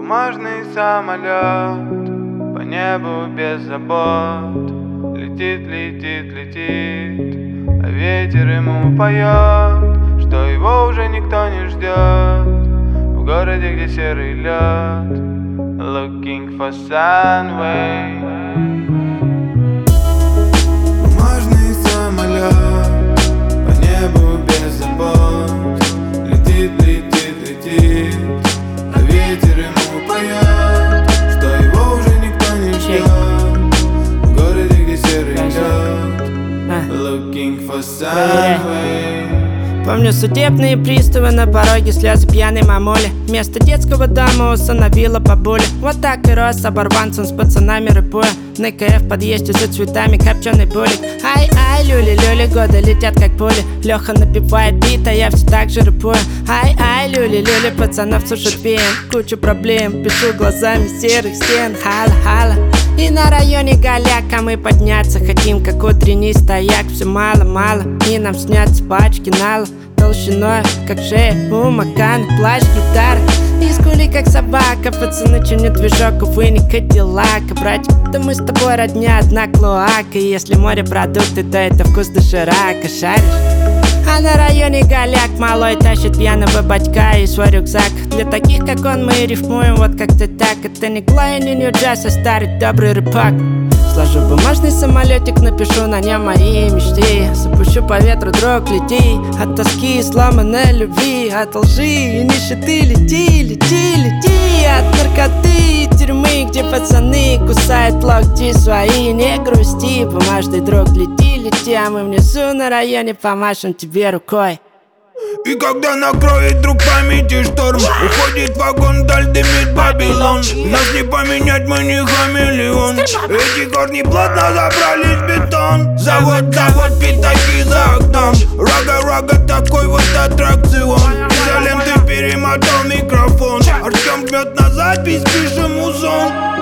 Бумажный самолет по небу без забот летит, летит, летит, а ветер ему поет, что его уже никто не ждет в городе, где серый лед. Looking for Sunway. Бумажный самолет по небу без забот летит, летит, летит, а ветер ему поет, что его уже никто не ждет в городе, где серый лед. Looking for Sunway. Помню судебные приставы на пороге, слезы пьяной мамули. Вместо детского дома усыновила бабуля. Вот так и рос оборванцем с пацанами рэпуя. На КФ в подъезде за цветами копченый булик. Ай-ай, люли-люли, годы летят как пули. Леха напевает бит, а я все так же рэпую. Ай-ай, люли-люли, пацанов сушит пен. Кучу проблем, пишу глазами серых стен. Хала-хала. И на районе голяка мы подняться хотим, как утренний стояк. Все мало-мало, и нам снятся пачки нала толщиной, как шея у Макана. Плащ, гитара, и скули, как собака. Пацаны, чинят движок, увы, не Кадиллака. Братья, да мы с тобой родня, одна клоака. И если морепродукты, то это вкус доширака. Шаришь? А на районе голяк малой тащит пьяного батька и свой рюкзак. Для таких, как он, мы рифмуем вот как-то так. Это не Клай, не Нью-Джаз, а старый добрый рэпак. Сложу бумажный самолетик, напишу на нем мои мечты. Запущу по ветру, друг, лети. От тоски, сломанной любви, от лжи и нищеты. Лети, лети, лети. От наркоты и тюрьмы, где пацаны кусают локти свои. Не грусти, бумажный друг, лети, лети. А мы внизу на районе помашем тебе рукой. И когда накроет друг памяти шторм, уходит вагон, даль дымит Babylon. Нас не поменять, мы не хамелеон. Эти корни плотно забрались в бетон. Завод, пятаки за окном. Рага, такой вот аттракцион. Изоленты перемотал микрофон. Артем жмет на запись, пишем музон.